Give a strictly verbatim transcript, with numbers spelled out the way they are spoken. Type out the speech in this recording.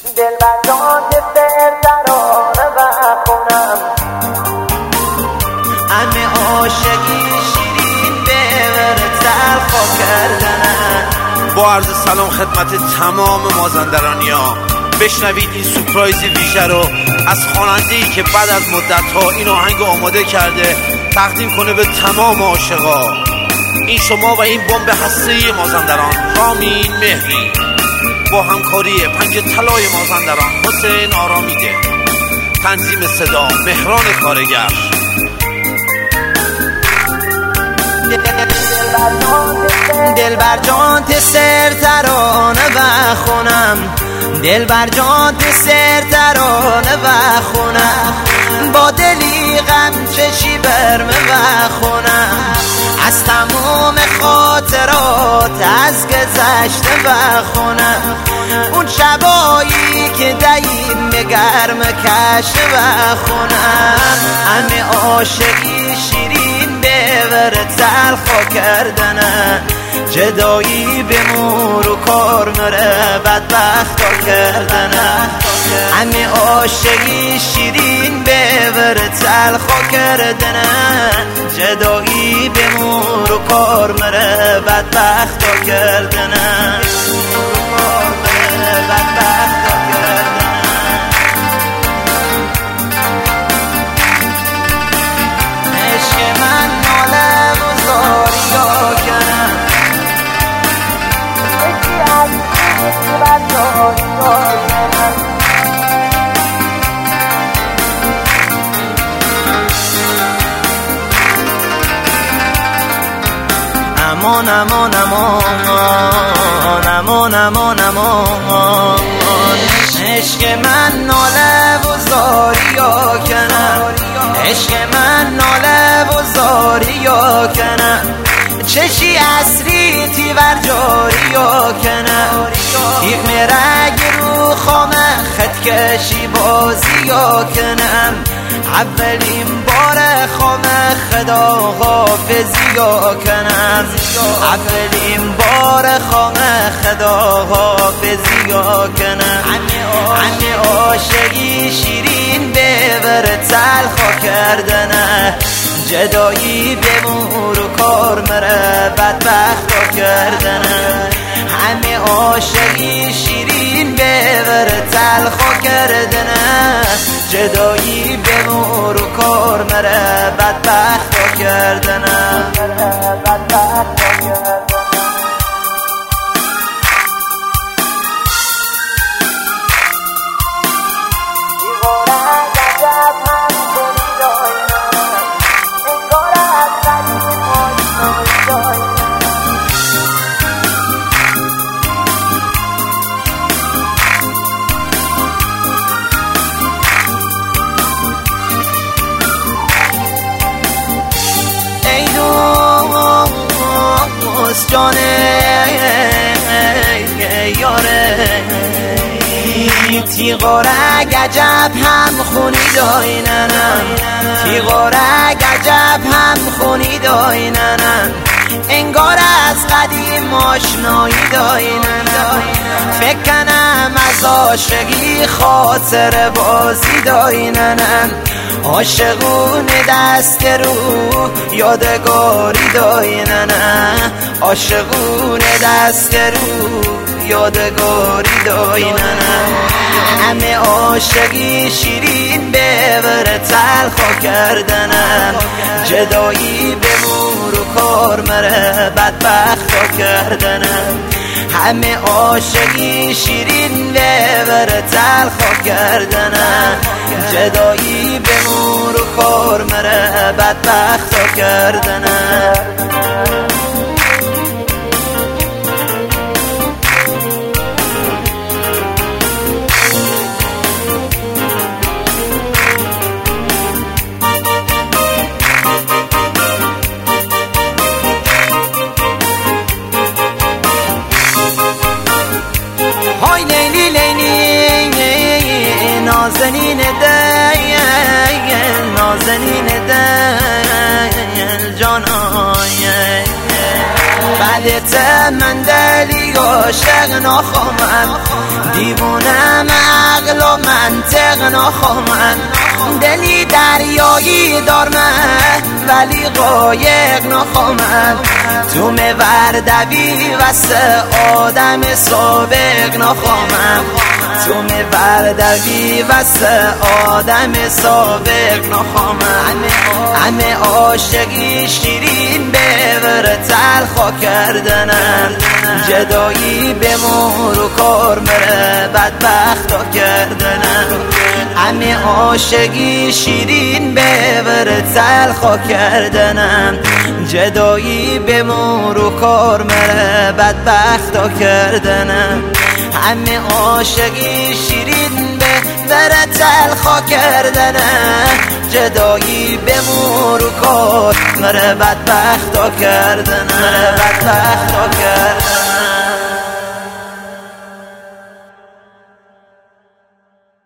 دل بر جان دل ترانه بخونم، همه عاشقی شیرین به تلخ کردن. با عرض سلام خدمت تمام مازندرانی‌ها، بشنوید این سورپرایز ویژه رو از خواننده‌ای که بعد از مدت‌ها این آهنگ آماده کرده تقدیم کنه به تمام عاشقا. این شما و این بمب هسته‌ای مازندران، رامین مهری، با همکاری پنج طلای مازندران حسین آرامیده، تنظیم صدا مهران کارگر. دل بر جان سر ترانه بخونم، دل بر جان سر ترانه بخونم، با دلی غم چشی برمه بخونم، از تمام خاطرات از گذشته بخونم، اون شبایی که دیم گرم کشته بخونم، همه عاشقی شیرین به تلخ کردنه، جدایی به مور و کار مره بدبخت ها کردنه، همه عاشقی شیرین به تلخ کردنه، جدایی به مور و کار مره بدبخت ها کردنه، بدبخت ها کردنه. عشق من ناله و زاری ها کنم، یکی از این بر جان کنم، امان امان امان امان امان امان، عشق من ناله و زاری ها کنم، عشق من ناله و زاری ها کنم، چشی اصری تیور جاری ها کنم، تیغ مرگ رو خامه خط کشی بازی ها کنم، اولین بار خامه خدا حافظی ها کنم، اولین بار خامه خدا حافظی ها کنم، همه عاشقی شیرین به تلخ کردنه، جدایی به مور و کار مره بدبخت ها کردنه، همه عاشقی شیرین به تلخ کردنه، جدایی به مور و کار مره بدبخت ها کردنه، بدبخت ها کردنه. جانه یاره تیغارک عجب هم خونی دایننم، تیغارک عجب هم خونی دایننم، انگار از قدیم آشنایی دایننم، فکر کنم از عاشقی خاطر بازی دایننم، عاشقون دست رو یادگاری دایننه، عاشقون دست رو یادگاری دایننه، همه عاشقی شیرین به تلخ کردنه، جدایی به مور و کار مره بدبخت ها کردنه، همه عاشقی شیرین به تلخ کردنه، جدایی به مور و کار مره بدبخت ها کردنه. های لیلی لیلی نازنین دل، نازنین دل جانای، بعد حقیقت من دلی عاشق نخواهم، دیوونم عقل و منطق نخواهم. دلی دریایی دارم ولی قایق نخواهم، تو موردوی واسه آدم سابق نخواهم، تو موردوی واسه آدم سابق نخواهم. همه عاشقی شیرین ببر تلخا کردنم، جدایی به مهر و کار مره بدبختا کردنم. همه عاشقی شیرین ببر تلخا کردنم، جدایی به مهر و کار مره بدبختا کردنم. همه عاشقی شیرین ببر تلخا کردنم، جدایی به مهر و کار مره بدبختا کردنم، بدبختا کردنم.